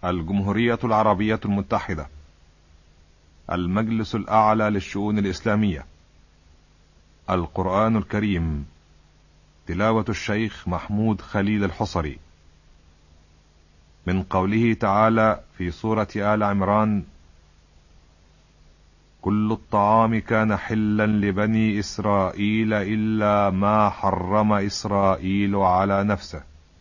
الجمهورية العربية المتحدة، المجلس الأعلى للشؤون الإسلامية. القرآن الكريم، تلاوة الشيخ محمود خليل الحصري، من قوله تعالى في سورة آل عمران: كل الطعام كان حلا لبني إسرائيل إلا ما حرم إسرائيل على نفسه،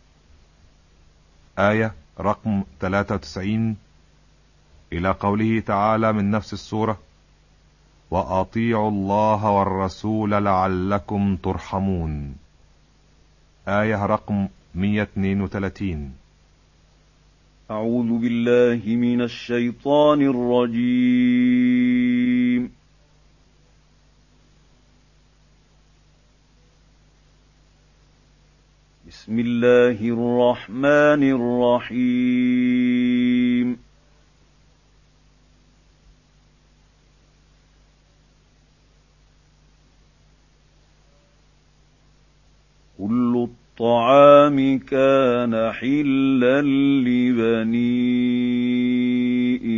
آية رقم 93، إلى قوله تعالى من نفس السورة: وأطيعوا الله والرسول لعلكم ترحمون، آية رقم 132. أعوذ بالله من الشيطان الرجيم. بسم الله الرحمن الرحيم. كل الطعام كان حلا لبني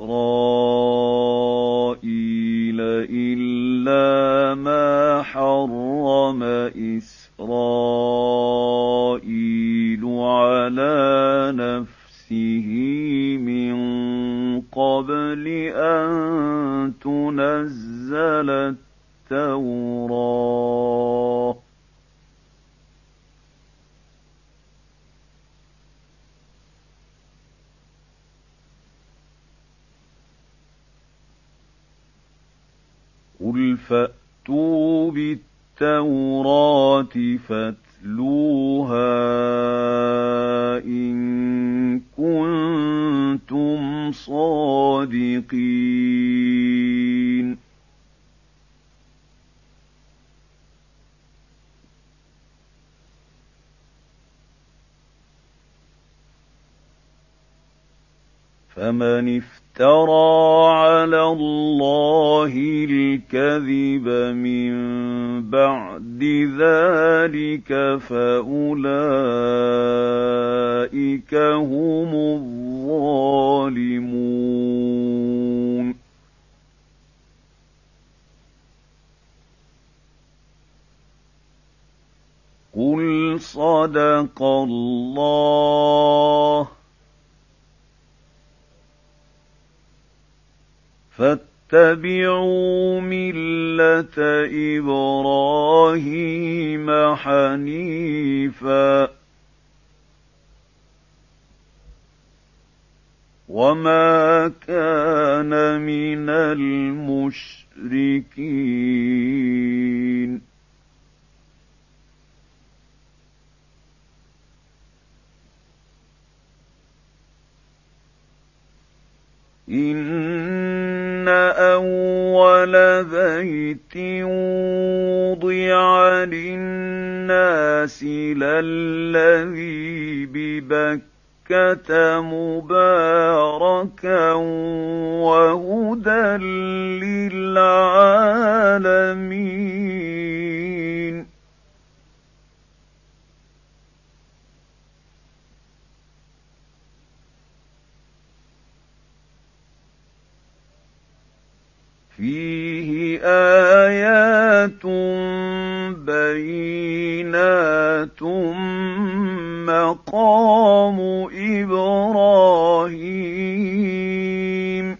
إسرائيل إلا ما حرم إسرائيل على نفسه من قبل أن تنزل التوراة. قل فأتوا بالتوراة فاتلوها إن كنتم صادقين. فمن افترى على الله الكذب من بعد ذلك فأولئك هم الظالمون. قل صدق الله. فاتبعوا ملة إبراهيم حنيفا وما كان من المشركين. إن أول بيت وضع للناس للذي ببكة مباركا وهدى للعالمين. فيه آيات بينات مقام إبراهيم.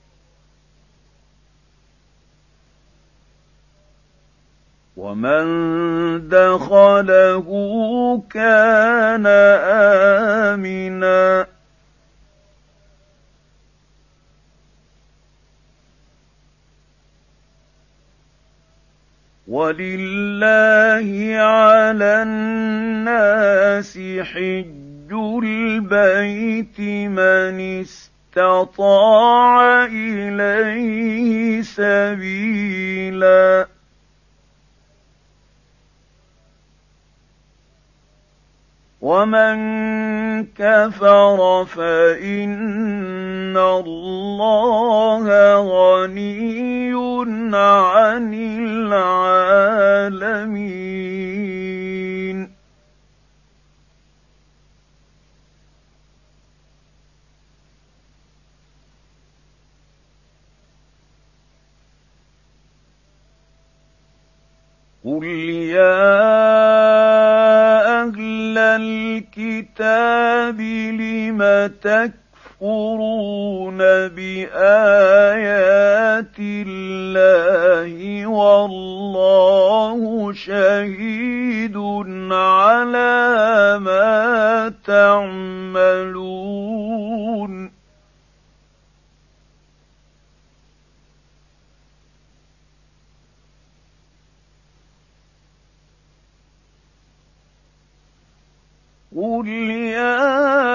ومن دخله كان آمنا. ولله على الناس حج البيت من استطاع إليه سبيلا. ومن كفر فإن الله غني عن العالمين. قُلْ يَا أَهْلَ الْكِتَابِ لِمَ تَكْفُرُونَ بِآيَاتِ اللَّهِ وَاللَّهُ شَهِيدٌ عَلَىٰ مَا تَعْمَلُونَ قُلْ يَا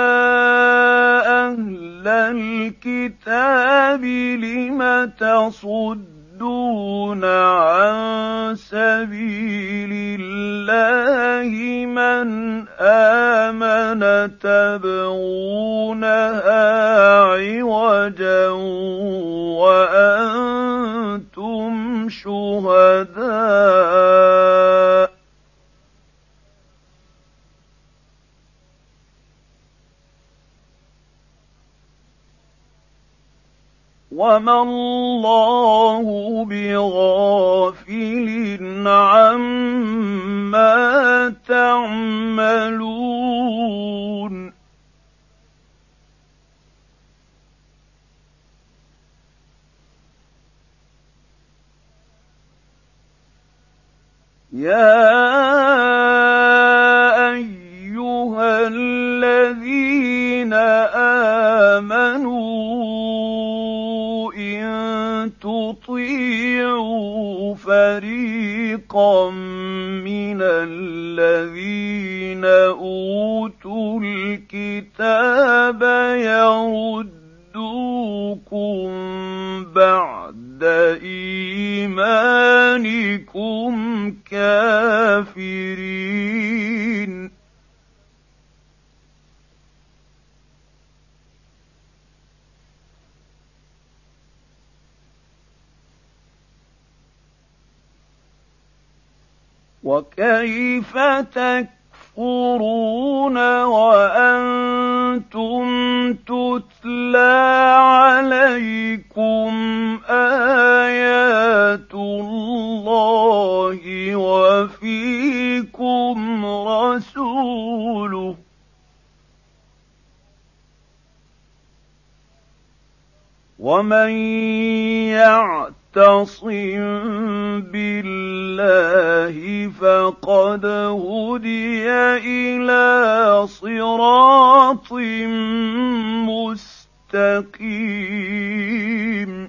أَهْلَ الْكِتَابِ لِمَ تَصُدُّونَ عَن سَبِيلِ اللَّهِ مَنْ آمَنَ تَبْغُونَهَا عِوَجًا وَأَنتُمْ شُهَدَاءُ وَمَا اللَّهُ بِغَافِلٍ عَمَّا تَعْمَلُونَ يَا أَيُّهَا الَّذِينَ آمَنُوا تُطِيعُوا فَرِيقًا مِّنَ الَّذِينَ أُوتُوا الْكِتَابَ يَرُدُّوكُم بَعْدَ إِيمَانِكُمْ كَافِرِينَ وَكَيْفَ تَكْفُرُونَ وَأَنتُمْ تُتْلَىٰ عَلَيْكُمْ آيَاتُ اللَّهِ وَفِيكُمْ رَسُولُهُ ۗ وَمَن يَعْتَصِم بِاللَّهِ فَقَدْ هُدِيَ إِلَىٰ صِرَاطٍ مُّسْتَقِيمٍ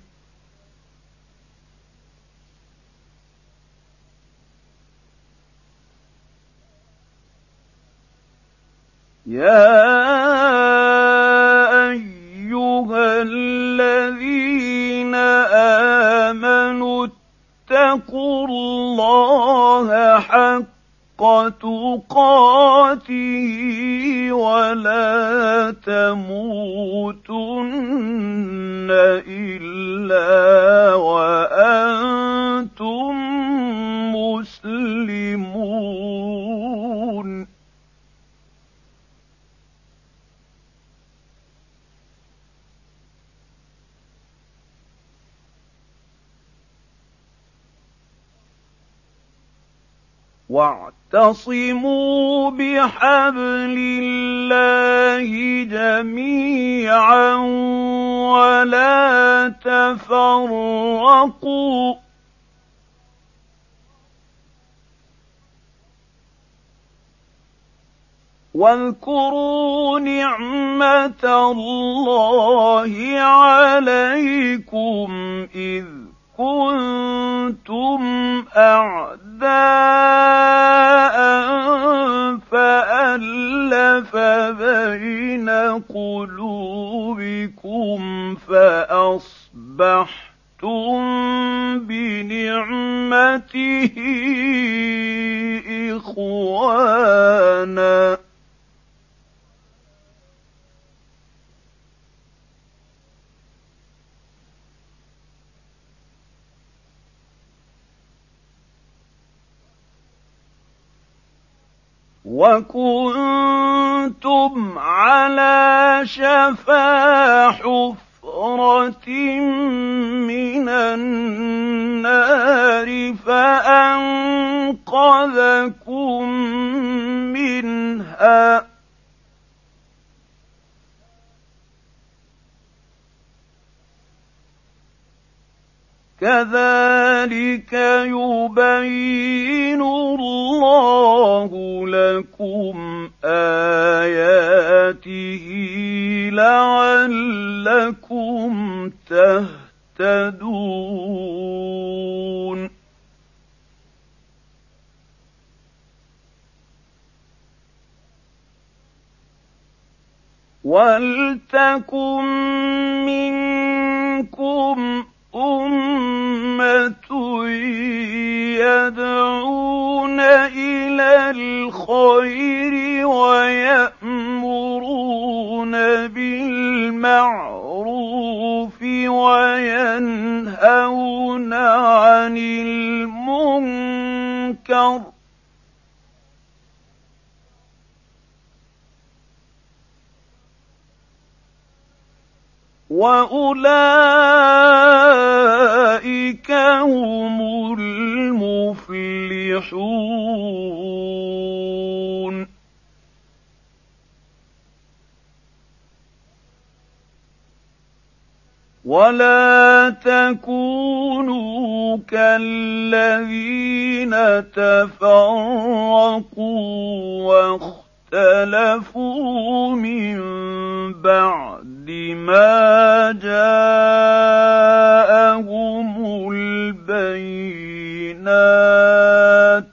يَا أَيُّهَا الَّذِينَ آمَنُوا اتَّقُوا اللَّهَ حَقَّ تُقَاتِهِ وَلَا تَمُوتُنَّ إِلَّا وَأَنتُم مُّسْلِمُونَ وَاعْتَصِمُوا بِحَبْلِ اللَّهِ جَمِيعًا وَلَا تَفَرَّقُوا ۚ وَاذْكُرُوا نِعْمَةَ اللَّهِ عَلَيْكُمْ إِذْ كُنتُمْ أَعْدَاءً فَأَلَّفَ بَيْنَ قُلُوبِكُمْ فَأَصْبَحْتُم بِنِعْمَتِهِ إِخْوَانًا ۚ وَكُنتُمْ عَلَىٰ شَفَا حُفْرَةٍ مِّنَ النَّارِ فَأَنقَذَكُم أخرجكم منها كذلك يبين الله لكم آياته لعلكم تهتدون وَلْتَكُن مِّنكُمْ أُمَّةٌ يَدْعُونَ إِلَى الْخَيْرِ وَيَأْمُرُونَ بِالْمَعْرُوفِ وَيَنْهَوْنَ عَنِ الْمُنكَرِ وَأُولَٰئِكَ هُمُ الْمُفْلِحُونَ وَلَا تَكُونُوا كَالَّذِينَ تَفَرَّقُوا واخْتَلَفُوا مِن بَعْدِ مَا جَاءَهُمُ الْبَيِّنَاتُ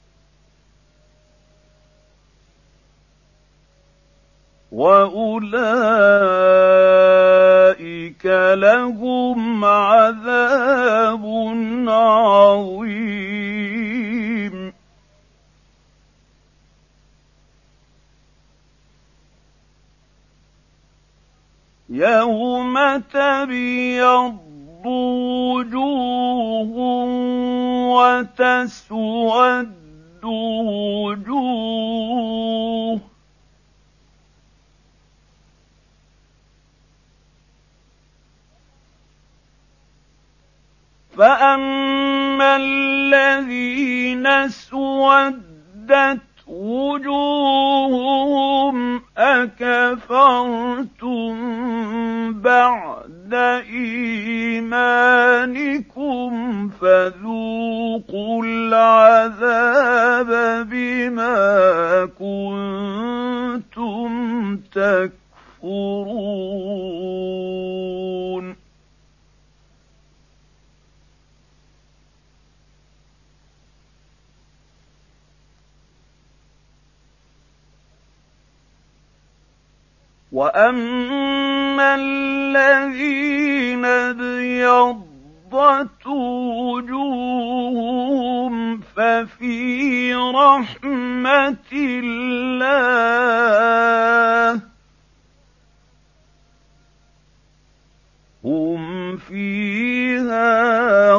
وَأُولَٰئِكَ لَهُمْ عَذَابٌ عَظِيمٌ يَوْمَ تَبْيَضُّ وُجُوهٌ وَتَسْوَدُّ وُجُوهٌ ۚ فَأَمَّا الَّذِينَ اسْوَدَّتْ وُجُوهُهُمْ أَكَفَرْتُم بَعْدَ إِيمَانِكُمْ فَذُوقُوا الْعَذَابَ بِمَا كُنتُمْ تَكْفُرُونَ وَأَمَّا الَّذِينَ ابْيَضَّتْ وُجُوهُهُمْ فَفِي رَحْمَةِ اللَّهِ هُمْ فِيهَا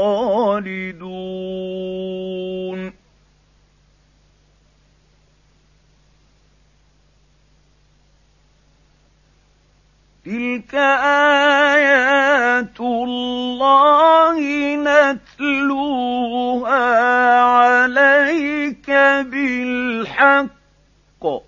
خَالِدُونَ تِلْكَ آيَاتُ اللَّهِ نَتْلُوهَا عَلَيْكَ بِالْحَقِّ ۚ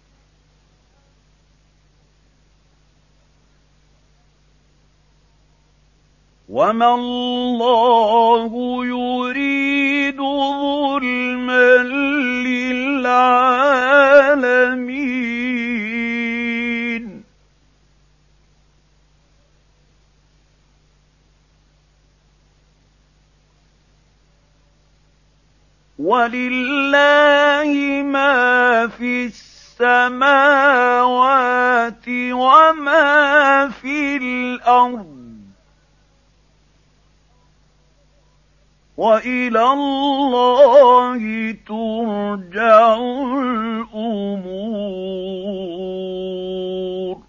وَمَا اللَّهُ يُرِيدُ ظُلْمًا لِّلْعَالَمِينَ وَلِلَّهِ مَا فِي السَّمَاوَاتِ وَمَا فِي الْأَرْضِ وَإِلَى اللَّهِ تُرْجَعُ الْأُمُورُ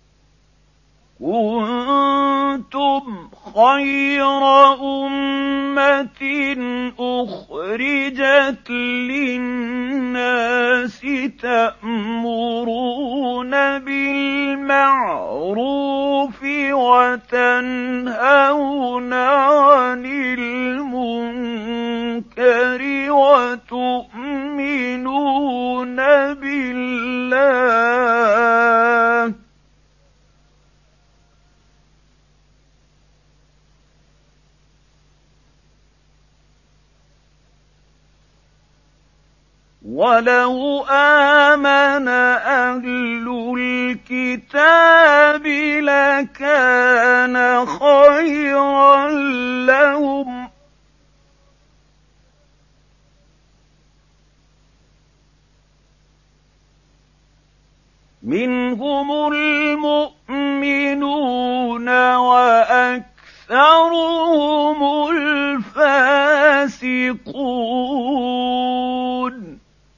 كُنتُمْ خَيْرَ أُمَّةٍ أمة أخرجت للناس تأمرون بالمعروف وتنهون عن المنكر وتؤمنون بالله وَلَوْ آمَنَ أَهْلُ الْكِتَابِ لَكَانَ خَيْرًا لَّهُم مِنْهُمُ الْمُؤْمِنُونَ وَأَكْثَرُهُمُ الْفَاسِقُونَ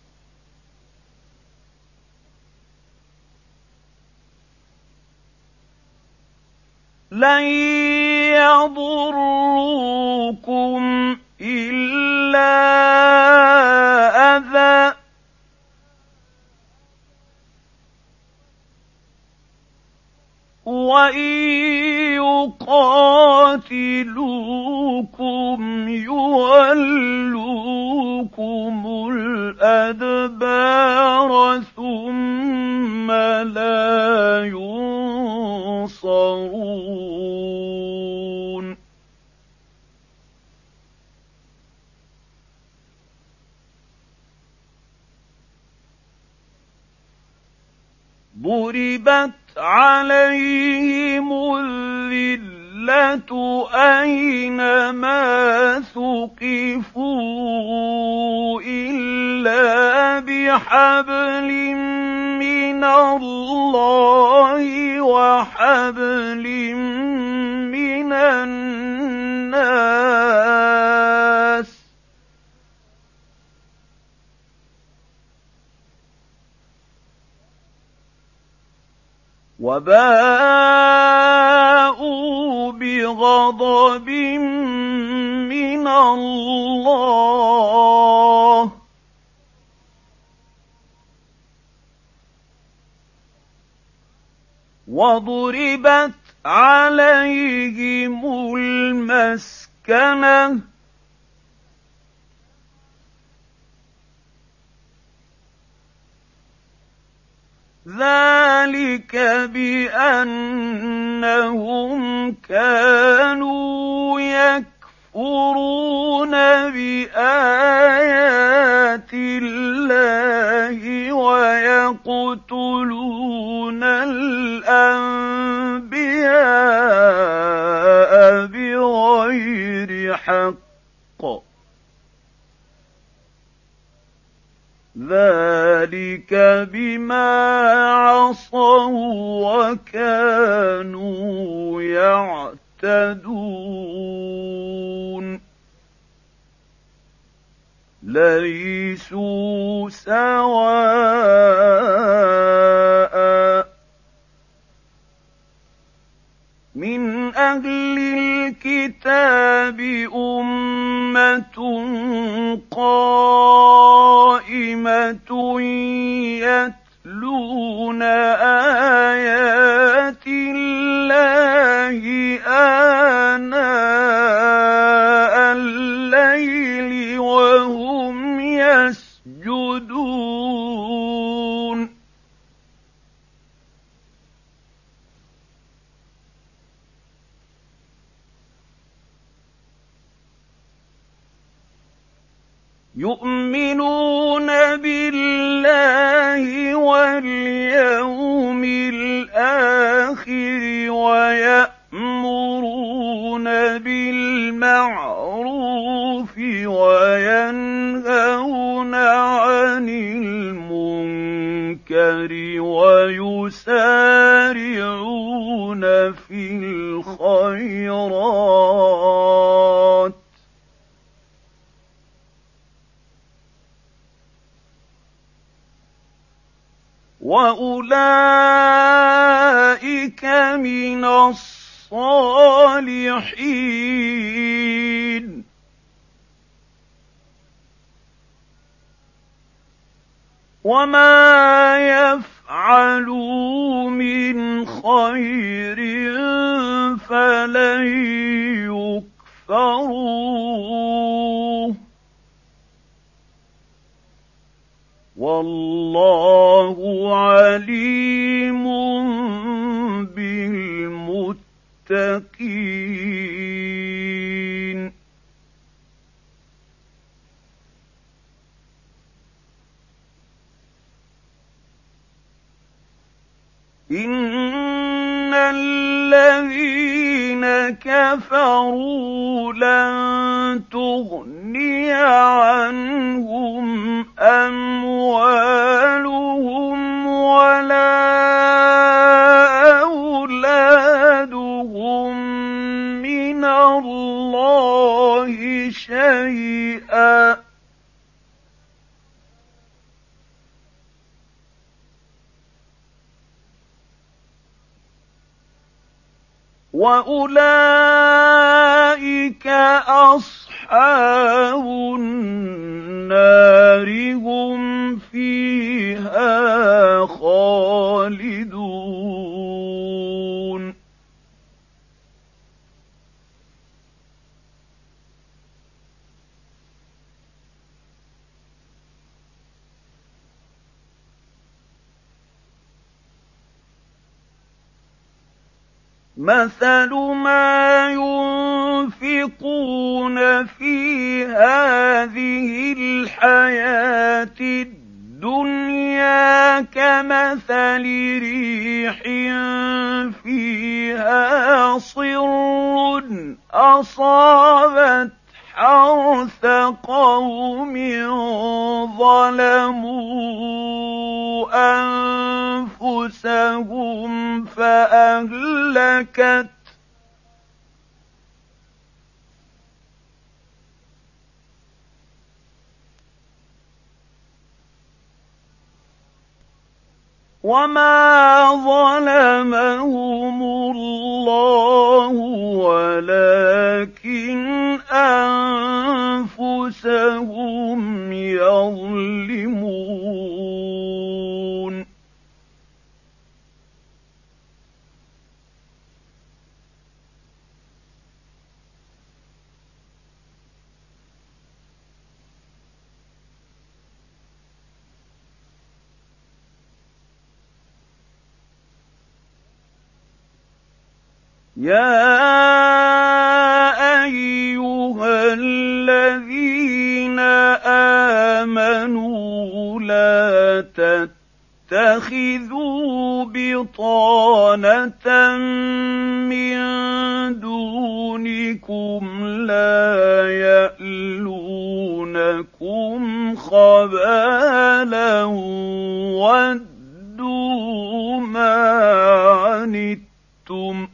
لَن يَضُرُّوكُمْ إِلَّا أَذًى وَإِن يُقَاتِلُوكُمْ يُوَلُّوكُمُ الْأَدْبَارَ ثُمَّ لَا يُنصَرُونَ ضُرِبَتْ عَلَيْهِمُ الذِّلَّةُ أَيْنَمَا ثُقِفُوا إِلَّا بِحَبْلٍ مِّنَ اللَّهِ وَحَبْلٍ مِّنَ النَّاسِ وَبَاءُوا بِغَضَبٍ مِّنَ اللَّهِ وَضُرِبَتْ عَلَيْهِمُ الْمَسْكَنَةُ ذَلِكَ بِأَنَّهُمْ كَانُوا يَكْفُرُونَ بِآيَاتِ اللَّهِ وَيَقْتُلُونَ الْأَنبِيَاءَ بِغَيْرِ حَقٍّ ذَلِكَ بِمَا عَصَوا وَكَانُوا يَعْتَدُونَ لَيْسُوا سَوَاءً مِنْ أَهْلِ الْكِتَابِ أُمَّةٌ قَائِمَةٌ يَتْلُونَ آيَاتِ اللَّهِ آنَاءَ اللَّيْلِ وَهُمْ يَسْجُدُونَ يُؤْمِنُونَ بِاللَّهِ وَالْيَوْمِ الْآخِرِ وَيَأْمُرُونَ بِالْمَعْرُوفِ وَيَنْهَوْنَ عَنِ الْمُنكَرِ وَيُسَارِعُونَ فِي الْخَيْرَاتِ وَأُولَٰئِكَ مِنَ الصَّالِحِينَ وما يفعلوا من خير فلن يكفروه والله عليم بالمتقين. إن الذين كفروا لن تغني عنهم أموالهم ولا أولادهم من الله شيئا وأولئك أصحاب النار هم فيها خالدون. مثل ما ينفقون في هذه الحياة الدنيا كمثل ريح فيها صر أصابت حرث قوم ظلموا أنفسهم فأهلكت وما ظلمهم الله ولكن أنفسهم يظلمون. يا أيها الذين آمنوا لا تتخذوا بطانة من دونكم لا يألونكم خبالا ودوا ما عنتم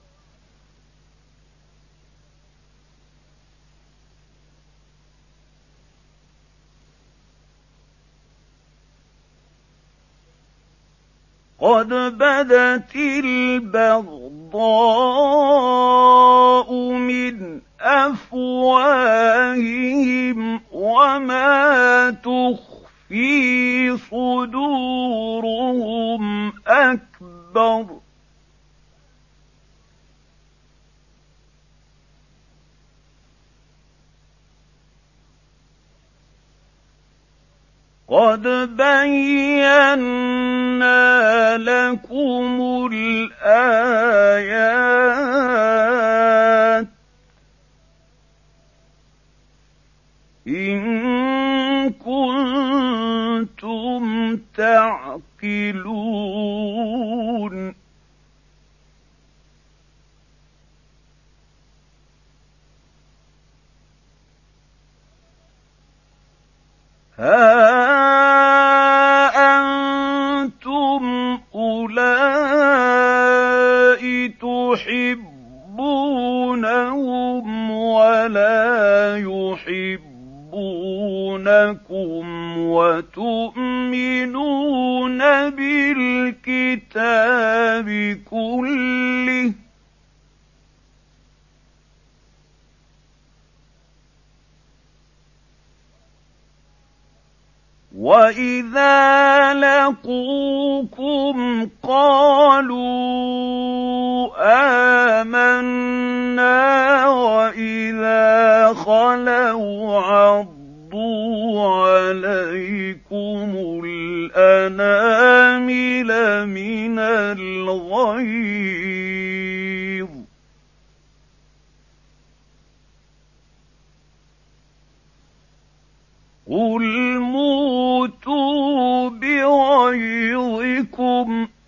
قد بدت البغضاء من أفواههم وما تخفي صدورهم أكبر قد بينا لكم الآيات إن كنتم تعقلون. ها أنتم أولئك تحبونهم ولا يحبونكم وتؤمنون بالكتاب كله وَإِذَا لَقُوكُمْ قَالُوا آمَنَّا وَإِذَا خَلَوْا عَضُّوا عَلَيْكُمُ الْأَنَامِلَ مِنَ الْغَيْظِ ۚ قُلْ مُوتُوا بِغَيْظِكُمْ ۗ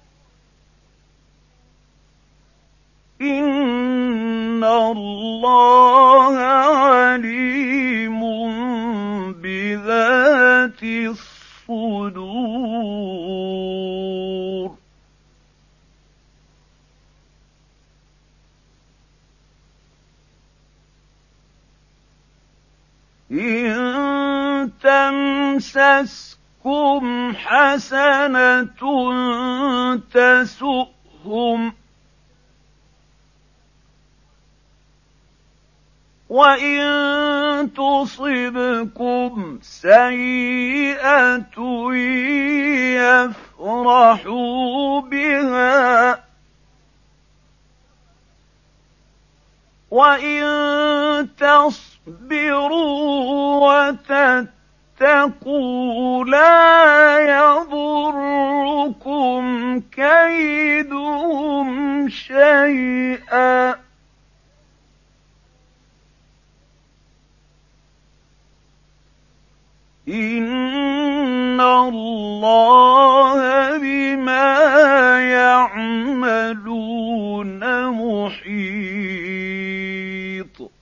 إِنَّ اللَّهَ عَلِيمٌ بِذَاتِ الصُّدُورِ. إِن تَمْسَسْكُمْ حَسَنَةٌ تَسُؤْهُمْ، وَإِن تُصِبْكُمْ سَيِّئَةٌ يَفْرَحُوا بِهَا، وَإِن تَصْبِرُوا وَتَتَّقُوا لَا يَضُرُّكُمْ كَيْدُهُمْ شَيْئًا ۗ إِنَّ اللَّهَ بِمَا يَعْمَلُونَ مُحِيطٌ.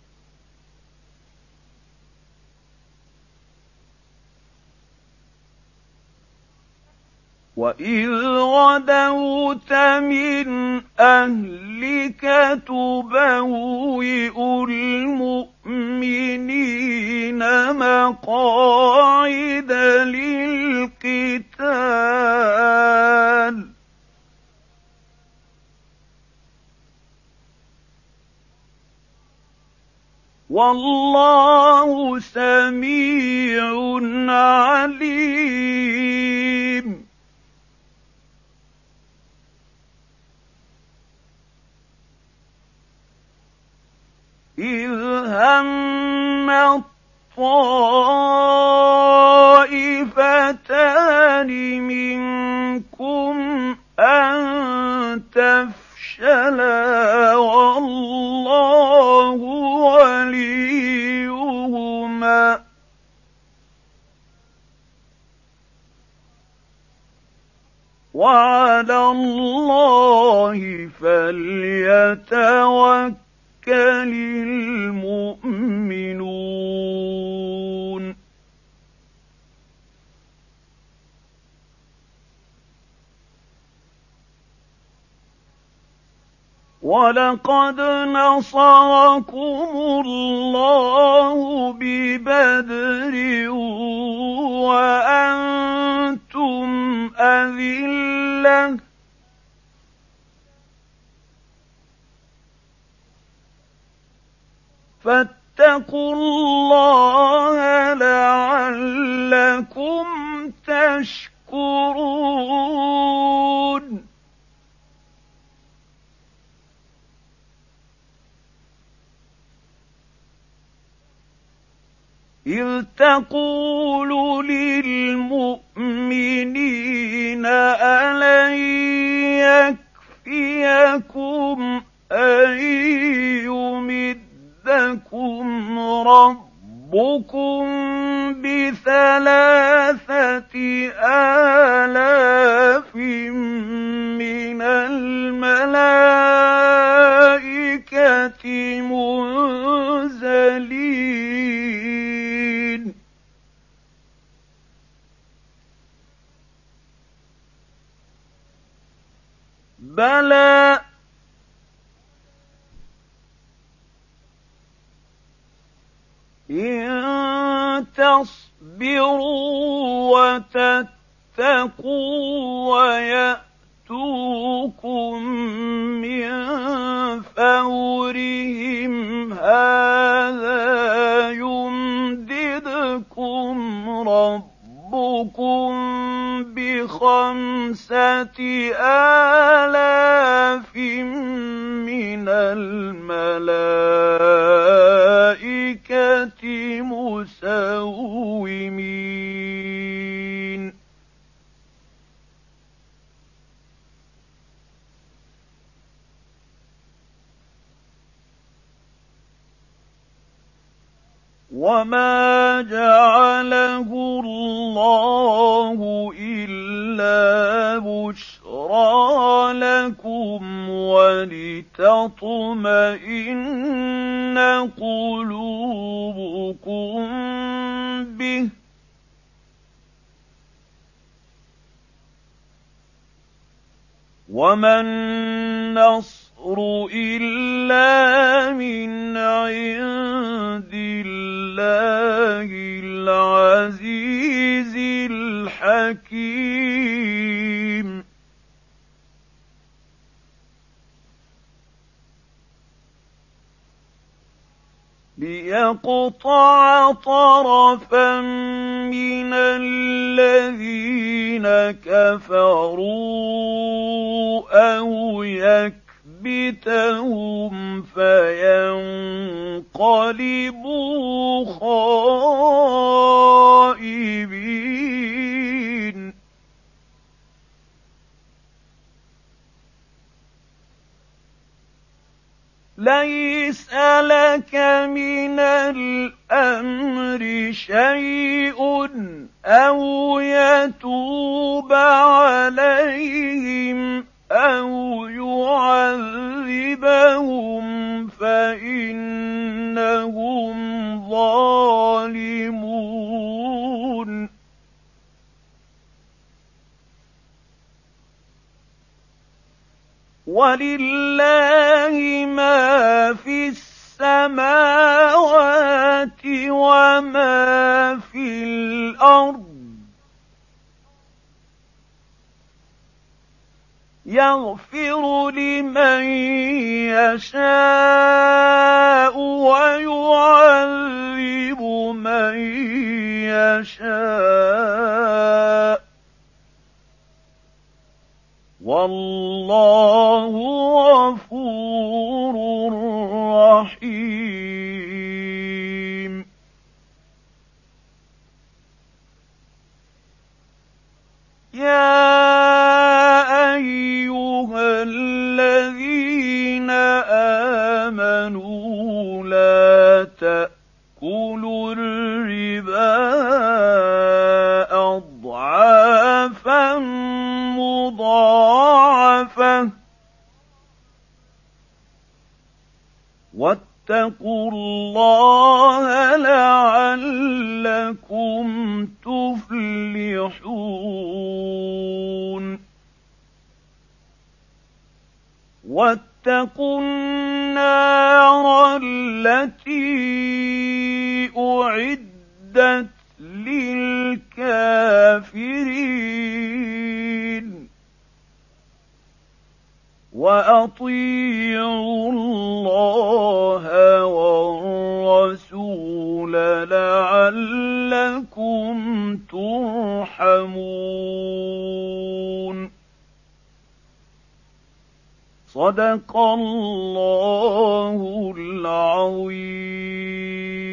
وَإِذْ غَدَوْتَ مِنْ أَهْلِكَ تُبَوِّئُ الْمُؤْمِنِينَ مَقَاعِدَ لِلْقِتَالِ ۗ وَاللَّهُ سَمِيعٌ عَلِيمٌ. إِذْ هَمَّ الطَّائِفَتَانِ مِنكُمْ أَن تَفْشَلَا وَاللَّهُ وَلِيُّهُمَا ۗ وَعَلَى اللَّهِ فَلْيَتَوَكَّلِ الْمُؤْمِنُونَ. وَلَقَدْ نَصَرَكُمُ اللَّهُ بِبَدْرٍ وَأَنتُمْ أَذِلَّةٌ، فَاتَّقُوا اللَّهَ لَعَلَّكُمْ تَشْكُرُونَ. إِذْ تَقُولُ لِلْمُؤْمِنِينَ أَلَنْ يَكْفِيَكُمْ أَن يُمِدَّكُمْ رَبُّكُم ب3,000,000 مِّنَ الْمَلَائِكَةِ مُنزَلِينَ بَلَىٰ إِن تَصْبِرُوا وَتَتَّقُوا وَيَأْتُوكُم مِّن فَوْرِهِمْ هَٰذَا يُمْدِدْكُمْ رَبُّكُم رَبُّكُم ب5,000 مِّنَ الْمَلَائِكَةِ مُسَوِّمِينَ وَمَا جَعَلَهُ اللَّهُ إِلَّا بُشْرَىٰ لَكُمْ وَلِتَطْمَئِنَّ قُلُوبُكُم بِهِ ۗ وَمَا النَّصْرُ إِلَّا مِنْ عِندِ اللَّهِ الْعَزِيزِ الْحَكِيمِ لِيَقْطَعَ طَرَفًا مِّنَ الَّذِينَ كَفَرُوا أَوْ يَكْبِتَهُمْ فَيَنقَلِبُوا خَائِبِينَ لَيْسَ لَكَ مِنَ الْأَمْرِ شَيْءٌ أَوْ يَتُوبَ عَلَيْهِمْ أَوْ يُعَذِّبَهُمْ فَإِنَّهُمْ ظَالِمُونَ وَلِلَّهِ مَا فِي السَّمَاوَاتِ وَمَا فِي الْأَرْضِ يَغْفِرُ لِمَن يَشَاءُ وَيُعَذِّبُ مَن يَشَاءُ وَاللَّهُ غَفُورٌ رَّحِيمٌ يَا أَيُّهَا الَّذِينَ آمَنُوا لَا تَأْكُلُوا الرِّبَا أَضْعَافًا مُّضَاعَفَةً وَاتَّقُوا اللَّهَ لَعَلَّكُمْ تُفْلِحُونَ وَاتَّقُوا النَّارَ الَّتِي أُعِدَّتْ لِلْكَافِرِينَ وَأَطِيعُوا اللَّهَ وَالرَّسُولَ لَعَلَّكُمْ تُرْحَمُونَ صَدَقَ اللَّهُ الْعَظِيمُ.